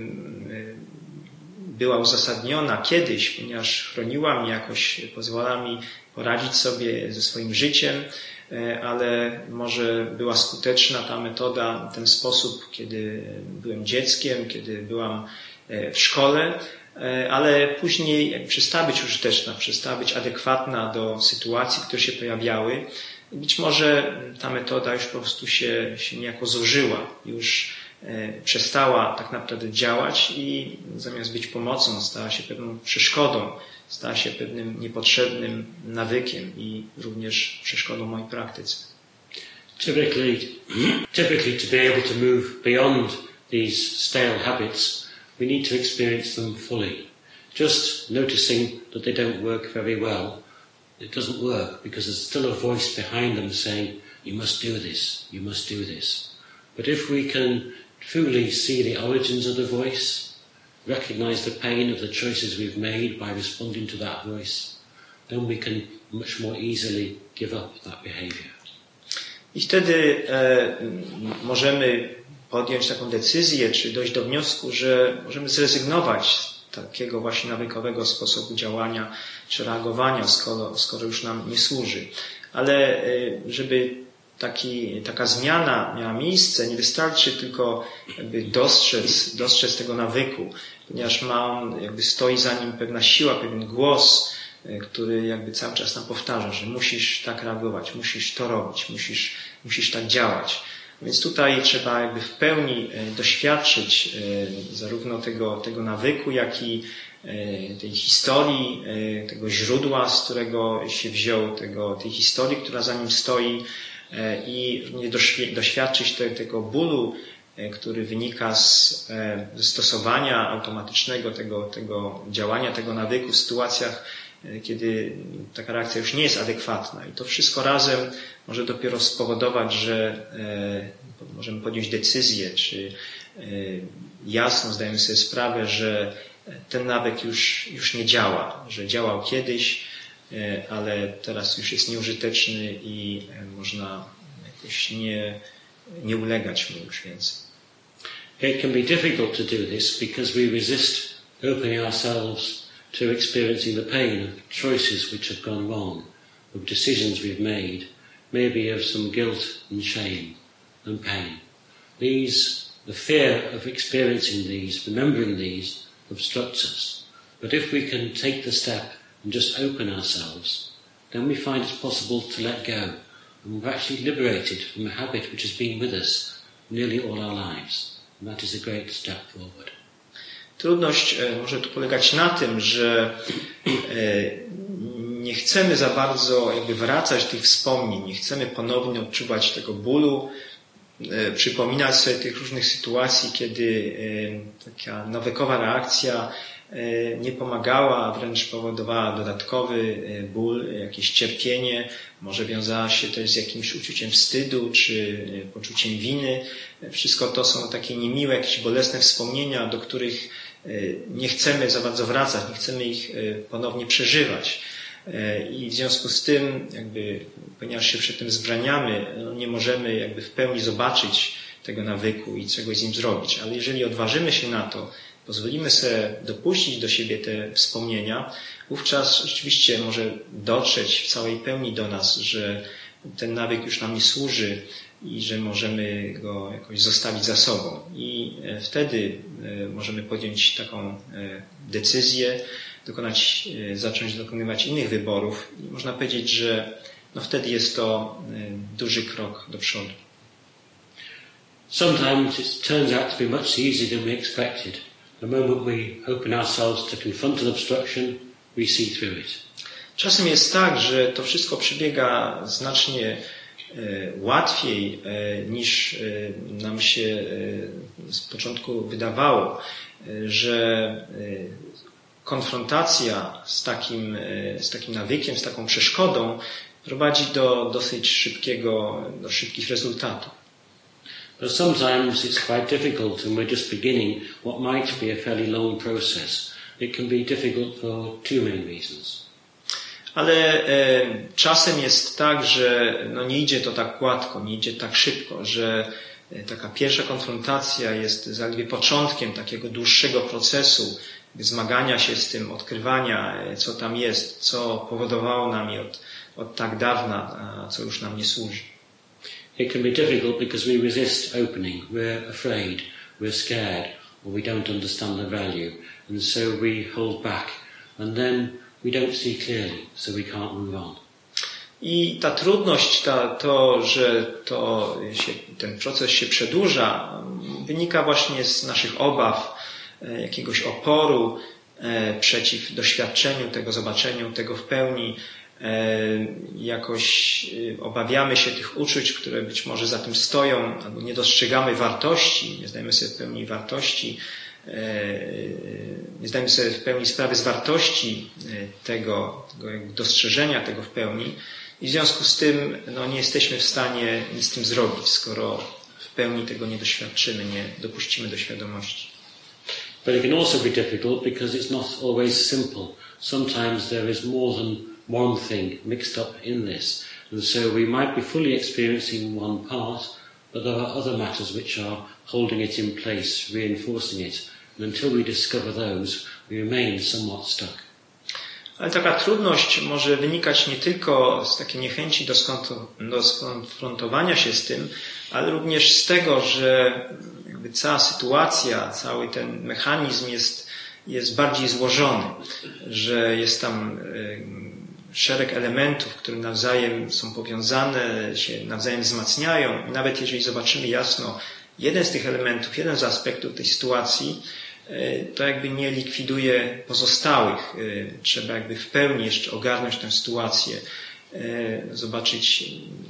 była uzasadniona kiedyś, ponieważ chroniła mnie jakoś, pozwala mi poradzić sobie ze swoim życiem, ale może była skuteczna ta metoda, ten sposób, kiedy byłem dzieckiem, kiedy byłam w szkole, ale później przestała być użyteczna, przestała być adekwatna do sytuacji, które się pojawiały. Być może ta metoda już po prostu się niejako zużyła, już przestała tak naprawdę działać i zamiast być pomocą, stała się pewną przeszkodą, stała się pewnym niepotrzebnym nawykiem i również przeszkodą mojej praktyce. Typically to be able to move beyond these stale habits, we need to experience them fully. Just noticing that they don't work very well, it doesn't work because there's still a voice behind them saying, you must do this, you must do this. But if we can truly see the origins of the voice, recognize the pain of the choices we've made by responding to that voice, then we can much more easily give up that behavior. I wtedy możemy podjąć taką decyzję, czy dojść do wniosku, że możemy zrezygnować z takiego właśnie nawykowego sposobu działania, czy reagowania, skoro już nam nie służy. Ale żeby taka zmiana miała miejsce, nie wystarczy tylko dostrzec tego nawyku, ponieważ stoi za nim pewna siła, pewien głos, który cały czas nam powtarza, że musisz tak reagować, musisz to robić, musisz tak działać. Więc tutaj trzeba w pełni doświadczyć zarówno tego nawyku, jak i tej historii, tego źródła, z którego się wziął, tej historii, która za nim stoi, i doświadczyć tego bólu, który wynika ze stosowania automatycznego tego działania, tego nawyku w sytuacjach, kiedy taka reakcja już nie jest adekwatna. I to wszystko razem może dopiero spowodować, że możemy podjąć decyzję, czy jasno zdajemy sobie sprawę, że ten nawyk już nie działa, że działał kiedyś, ale teraz już jest nieużyteczny i można jakoś nie ulegać mu już więcej. It can be difficult to do this because we resist opening ourselves to experiencing the pain of choices which have gone wrong, of decisions we've made, maybe of some guilt and shame and pain. The fear of experiencing these, remembering these, obstructs us. But if we can take the step and just open ourselves, then we find it's possible to let go. And we're actually liberated from a habit which has been with us nearly all our lives. And that is a great step forward. Trudność może tu polegać na tym, że nie chcemy za bardzo wracać do tych wspomnień, nie chcemy ponownie odczuwać tego bólu, przypominać sobie tych różnych sytuacji, kiedy taka nawykowa reakcja nie pomagała, a wręcz powodowała dodatkowy ból, jakieś cierpienie, może wiązała się też z jakimś uczuciem wstydu czy poczuciem winy. Wszystko to są takie niemiłe, jakieś bolesne wspomnienia, do których nie chcemy za bardzo wracać, nie chcemy ich ponownie przeżywać. I w związku z tym, ponieważ się przed tym zbraniamy, nie możemy w pełni zobaczyć tego nawyku i czegoś z nim zrobić. Ale jeżeli odważymy się na to, pozwolimy sobie dopuścić do siebie te wspomnienia, wówczas rzeczywiście może dotrzeć w całej pełni do nas, że ten nawyk już nam nie służy i że możemy go jakoś zostawić za sobą. I wtedy możemy podjąć taką decyzję, zacząć dokonywać innych wyborów. I można powiedzieć, że wtedy jest to duży krok do przodu. Sometimes it turns out to be much easier than we expected. The moment we open ourselves to confront an obstruction, we see through it. Czasem jest tak, że to wszystko przebiega znacznie łatwiej niż nam się z początku wydawało, że konfrontacja z takim nawykiem, z taką przeszkodą prowadzi do dosyć szybkich rezultatów. But sometimes it's quite difficult when we're just beginning what might be a fairly long process. It can be difficult for two main reasons. Ale czasem jest tak, że nie idzie to tak gładko, nie idzie tak szybko, że taka pierwsza konfrontacja jest zaledwie początkiem takiego dłuższego procesu zmagania się z tym, odkrywania, co tam jest, co powodowało nam od tak dawna, a co już nam nie służy. It can be difficult because we resist opening, we're afraid, we're scared, or we don't understand the value, and so we hold back, and then we don't see clearly, so we can't move on. I ta trudność, że ten proces się przedłuża, wynika właśnie z naszych obaw, jakiegoś oporu przeciw doświadczeniu tego, zobaczeniu tego w pełni. Jakoś obawiamy się tych uczuć, które być może za tym stoją, albo nie dostrzegamy wartości, nie zdajemy sobie w pełni wartości, nie zdajemy sobie w pełni sprawy z wartości tego dostrzeżenia tego w pełni i w związku z tym nie jesteśmy w stanie nic z tym zrobić, skoro w pełni tego nie doświadczymy, nie dopuścimy do świadomości. But it can also be difficult because it's not always simple. Sometimes there is more than one thing mixed up in this. And so we might be fully experiencing one part, but there are other matters which are holding it in place, reinforcing it. And until we discover those, we remain somewhat stuck. Ale taka trudność może wynikać nie tylko z takiej niechęci do skonfrontowania się z tym, ale również z tego, że cała sytuacja, cały ten mechanizm jest bardziej złożony, że jest tam szereg elementów, które nawzajem są powiązane, się nawzajem wzmacniają. I nawet jeżeli zobaczymy jasno jeden z tych elementów, jeden z aspektów tej sytuacji, to nie likwiduje pozostałych. Trzeba w pełni jeszcze ogarnąć tę sytuację, zobaczyć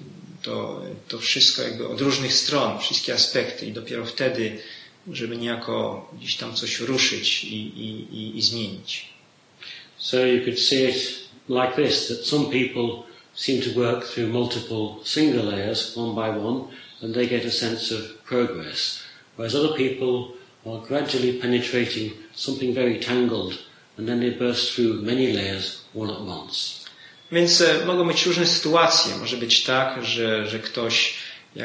to wszystko od różnych stron, wszystkie aspekty i dopiero wtedy, żeby niejako gdzieś tam coś ruszyć i zmienić. So you could see it like this, that some people seem to work through multiple single layers, one by one, and they get a sense of progress, whereas other people are gradually penetrating something very tangled, and then they burst through many layers all at once. Więc mogą być różne sytuacje. Może być tak, że ktoś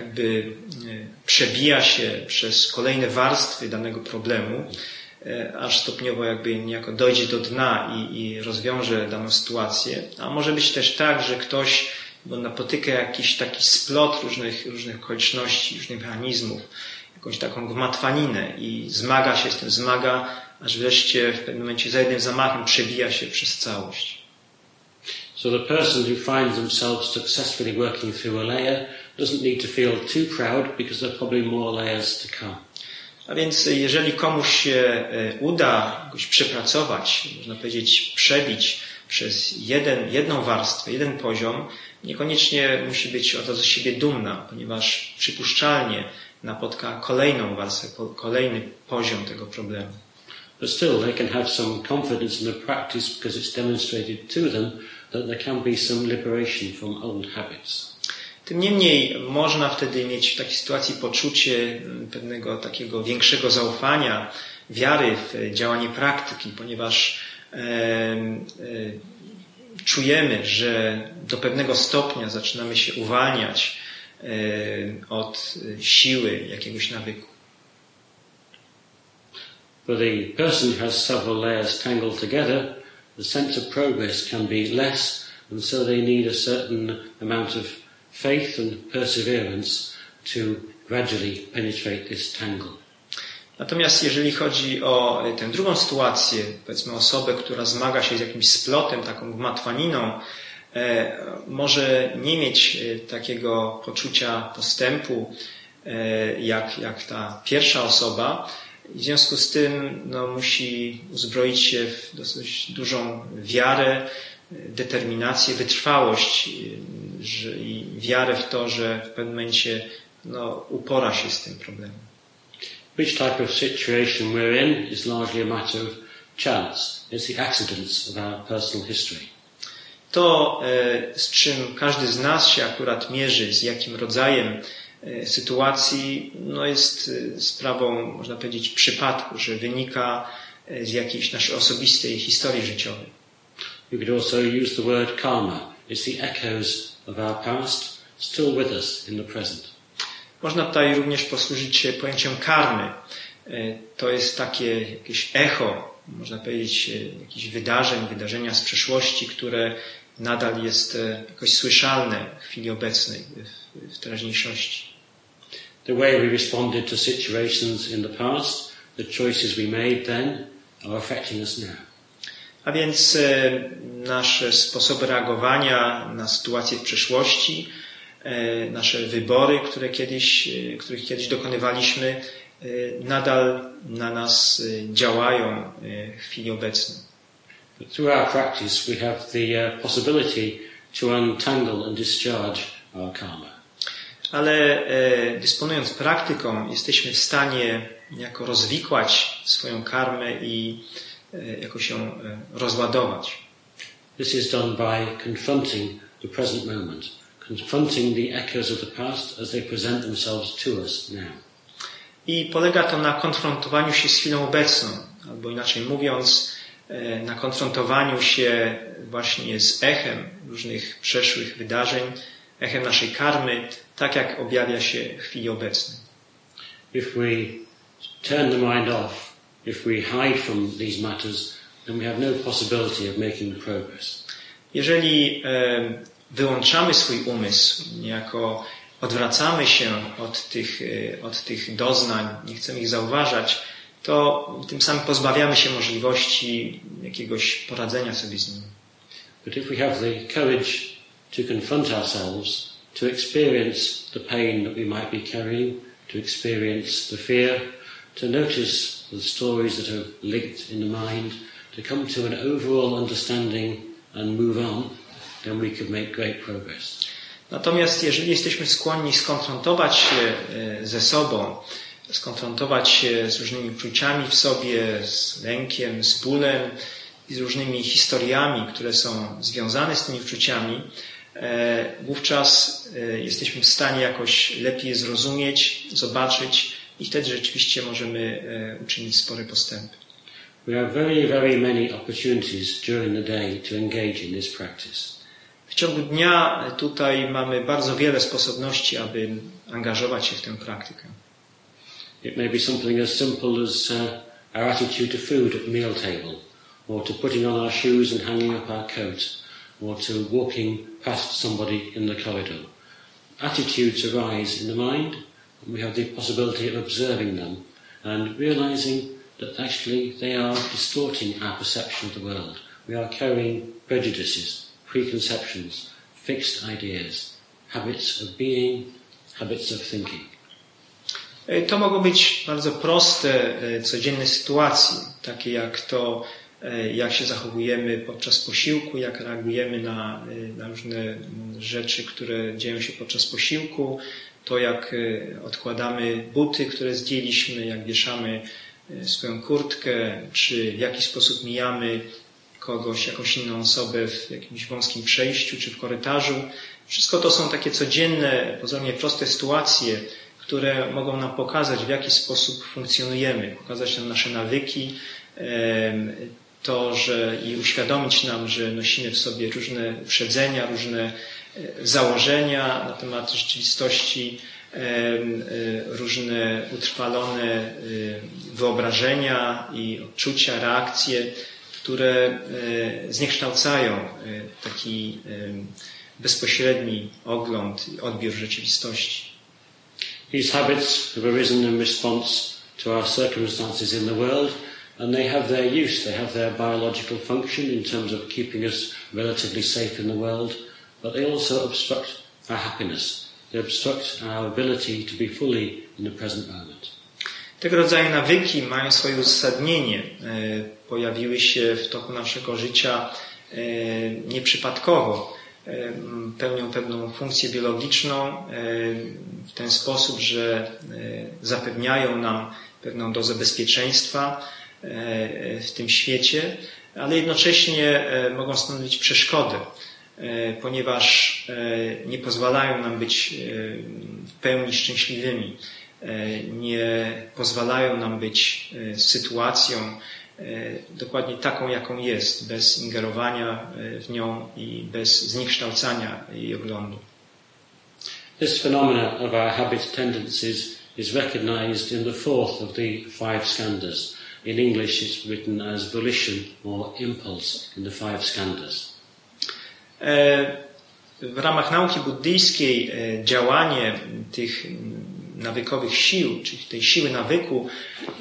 przebija się przez kolejne warstwy danego problemu, aż stopniowo niejako dojdzie do dna i rozwiąże daną sytuację. A może być też tak, że ktoś napotyka jakiś taki splot różnych okoliczności, różnych mechanizmów, jakąś taką gmatwaninę i zmaga się z tym, aż wreszcie w pewnym momencie za jednym zamachem przebija się przez całość. So the person who finds themselves successfully working through a layer doesn't need to feel too proud because there are probably more layers to come. A więc jeżeli komuś się uda jakoś przepracować, można powiedzieć przebić przez jedną warstwę, jeden poziom, niekoniecznie musi być od razu z siebie dumna, ponieważ przypuszczalnie napotka kolejną warstwę, kolejny poziom tego problemu. But still they can have some confidence in the practice because it's demonstrated to them that there can be some liberation from old habits. Tym niemniej można wtedy mieć w takiej sytuacji poczucie pewnego takiego większego zaufania, wiary w działanie praktyki, ponieważ czujemy, że do pewnego stopnia zaczynamy się uwalniać od siły jakiegoś nawyku. For the person who has several layers tangled together, the sense of progress can be less, and so they need a certain amount of faith and perseverance to gradually penetrate this tangle. Natomiast jeżeli chodzi o tę drugą sytuację, powiedzmy osobę, która zmaga się z jakimś splotem, taką gmatwaniną, może nie mieć takiego poczucia postępu jak ta pierwsza osoba. W związku z tym musi uzbroić się w dosyć dużą wiarę, determinację, wytrwałość i wiarę w to, że w pewnym momencie upora się z tym problemem. Which type of situation we're in is largely a matter of chance. It's the accidents of our personal history. To, z czym każdy z nas się akurat mierzy, z jakim rodzajem sytuacji, jest sprawą, można powiedzieć, przypadku, że wynika z jakiejś naszej osobistej historii życiowej. You could also use the word karma. It's the echoes of our past still with us in the present. Można tutaj również posłużyć się pojęciem karmy. To jest takie jakieś echo, można powiedzieć, jakichś wydarzenia z przeszłości, które nadal jest jakoś słyszalne w chwili obecnej, w teraźniejszości. The way we responded to situations in the past, the choices we made then, are affecting us now. A więc nasze sposoby reagowania na sytuacje w przeszłości, nasze wybory, których kiedyś dokonywaliśmy, nadal na nas działają w chwili obecnej. Through our practice we have the possibility to untangle and discharge our karma. Ale dysponując praktyką, jesteśmy w stanie niejako rozwikłać swoją karmę i jakoś ją rozładować. This is done by confronting the present moment, confronting the echoes of the past as they present themselves to us now. I polega to na konfrontowaniu się z chwilą obecną, albo inaczej mówiąc, na konfrontowaniu się właśnie z echem różnych przeszłych wydarzeń, echem naszej karmy, tak jak objawia się w chwili obecnej. If we turn the mind off, if we hide from these matters, then we have no possibility of making progress. Jeżeli wyłączamy swój umysł, niejako odwracamy się od tych doznań, nie chcemy ich zauważać, to tym samym pozbawiamy się możliwości jakiegoś poradzenia sobie z nimi. But if we have the courage to confront ourselves, to experience the pain that we might be carrying, to experience the fear, to notice the stories that are linked in the mind, to come to an overall understanding and move on, then we could make great progress. Natomiast jeżeli jesteśmy skłonni skonfrontować się ze sobą, skonfrontować się z różnymi uczuciami w sobie, z lękiem, z bólem i z różnymi historiami, które są związane z tymi uczuciami, wówczas jesteśmy w stanie jakoś lepiej je zrozumieć, zobaczyć i wtedy rzeczywiście możemy uczynić spore postępy. We have very, very many opportunities during the day to engage in this practice. W ciągu dnia tutaj mamy bardzo wiele sposobności, aby angażować się w tę praktykę. It may be something as simple as our attitude to food at the meal table, or to putting on our shoes and hanging up our coat, or to walking past somebody in the corridor. Attitudes arise in the mind, and we have the possibility of observing them and realizing that actually they are distorting our perception of the world. We are carrying prejudices, preconceptions, fixed ideas, habits of being, habits of thinking. To mogą być bardzo proste, codzienne sytuacje, takie jak to, jak się zachowujemy podczas posiłku, jak reagujemy na różne rzeczy, które dzieją się podczas posiłku, to jak odkładamy buty, które zdjęliśmy, jak wieszamy swoją kurtkę, czy w jaki sposób mijamy kogoś, jakąś inną osobę w jakimś wąskim przejściu, czy w korytarzu. Wszystko to są takie codzienne, pozornie proste sytuacje, które mogą nam pokazać, w jaki sposób funkcjonujemy, pokazać nam nasze nawyki, i uświadomić nam, że nosimy w sobie różne uprzedzenia, różne założenia na temat rzeczywistości, różne utrwalone wyobrażenia i odczucia, reakcje, które zniekształcają taki bezpośredni ogląd, odbiór rzeczywistości. These habits have arisen in response to our circumstances in the world, and they have their use, they have their biological function in terms of keeping us relatively safe in the world, but they also obstruct our happiness. They obstruct our ability to be fully in the present moment. Tego rodzaju nawyki mają swoje uzasadnienie. Pojawiły się w toku naszego życia nieprzypadkowo. Pełnią pewną funkcję biologiczną w ten sposób, że zapewniają nam pewną dozę bezpieczeństwa w tym świecie, ale jednocześnie mogą stanowić przeszkodę, ponieważ nie pozwalają nam być w pełni szczęśliwymi, nie pozwalają nam być sytuacją dokładnie taką, jaką jest, bez ingerowania w nią i bez zniekształcania jej oglądu. This phenomena of our habit tendencies is recognized in the fourth of the five skandhas. In English it's written as volition or impulse in the five skandhas. W ramach nauki buddyjskiej działanie tych nawykowych sił, czyli tej siły nawyku,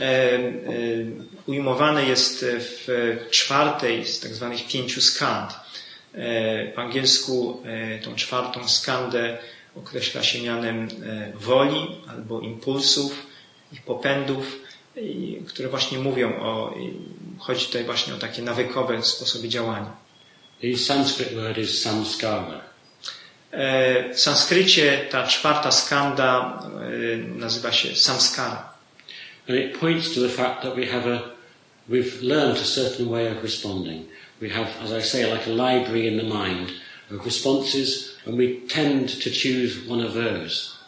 ujmowane jest w czwartej z tak zwanych 5 skand. Po angielsku tą czwartą skandę określa się mianem woli albo impulsów i popędów, które właśnie mówią chodzi tutaj właśnie o takie nawykowe sposoby działania. The Sanskrit word is samskara. W sanskrycie ta czwarta skanda nazywa się samskara. And it points to the fact that we've learned a certain way of responding. We have, as I say, like a library in the mind of responses, and we tend to choose one of those.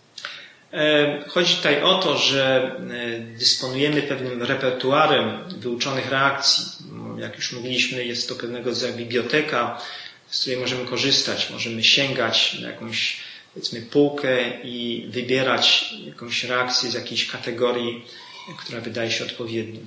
Chodzi tutaj o to, że dysponujemy pewnym repertuarem wyuczonych reakcji. Jak już mówiliśmy, jest to pewnego rodzaju biblioteka, z której możemy korzystać. Możemy sięgać na jakąś, powiedzmy, półkę i wybierać jakąś reakcję z jakiejś kategorii, która wydaje się odpowiednia.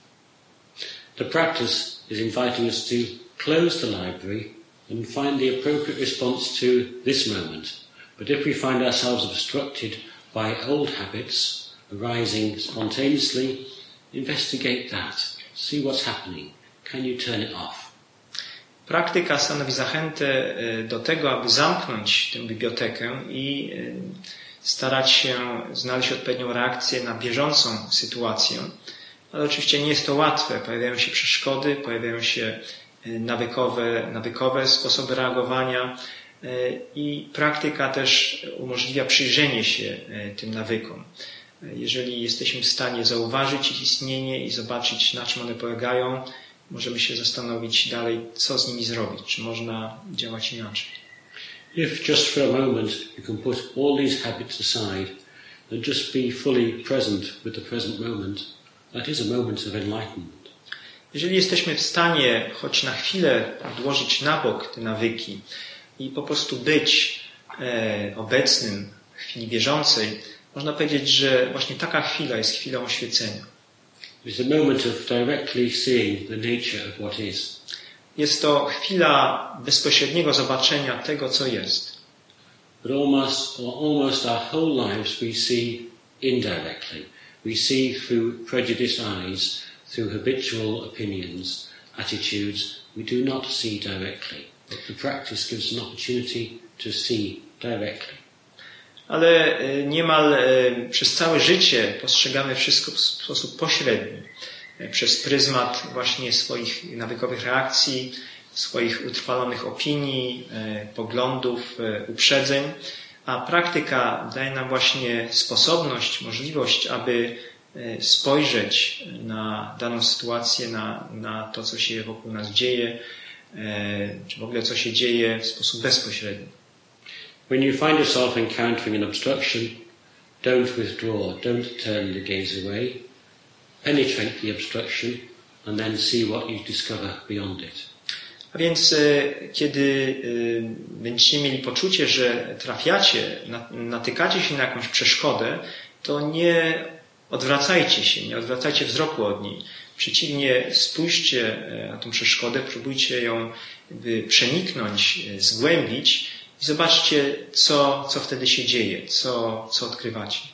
The practice is inviting us to close the library and find the appropriate response to this moment. But if we find ourselves obstructed by old habits arising spontaneously, investigate that. See what's happening. Can you turn it off? Praktyka stanowi zachętę do tego, aby zamknąć tę bibliotekę i starać się znaleźć odpowiednią reakcję na bieżącą sytuację. Ale oczywiście nie jest to łatwe. Pojawiają się przeszkody, pojawiają się nawykowe sposoby reagowania i praktyka też umożliwia przyjrzenie się tym nawykom. Jeżeli jesteśmy w stanie zauważyć ich istnienie i zobaczyć, na czym one polegają, możemy się zastanowić dalej, co z nimi zrobić, czy można działać inaczej. If just for a moment you can put all these habits aside and just be fully present with the present moment, that is a moment of enlightenment. Jeżeli jesteśmy w stanie choć na chwilę odłożyć na bok te nawyki i po prostu być obecnym w chwili bieżącej, można powiedzieć, że właśnie taka chwila jest chwilą oświecenia. It's a moment of directly seeing the nature of what is. Jest to chwila bezpośredniego zobaczenia tego, co jest. But almost our whole lives we see indirectly. We see through prejudiced eyes, through habitual opinions, attitudes. We do not see directly. But the practice gives an opportunity to see directly. Ale niemal przez całe życie postrzegamy wszystko w sposób pośredni. przez pryzmat właśnie swoich nawykowych reakcji, swoich utrwalonych opinii, poglądów, uprzedzeń, a praktyka daje nam właśnie sposobność, możliwość, aby spojrzeć na daną sytuację, na to, co się wokół nas dzieje, czy w ogóle co się dzieje w sposób bezpośredni. When you find yourself encountering an obstruction, don't withdraw, don't turn the gaze away. Penetrate the obstruction and then see what you discover beyond it. A więc kiedy będziecie mieli poczucie, że trafiacie, natykacie się na jakąś przeszkodę, to nie odwracajcie się, nie odwracajcie wzroku od niej. Przeciwnie, spójrzcie na tą przeszkodę, próbujcie ją przeniknąć, zgłębić i zobaczcie, co wtedy się dzieje, co odkrywacie.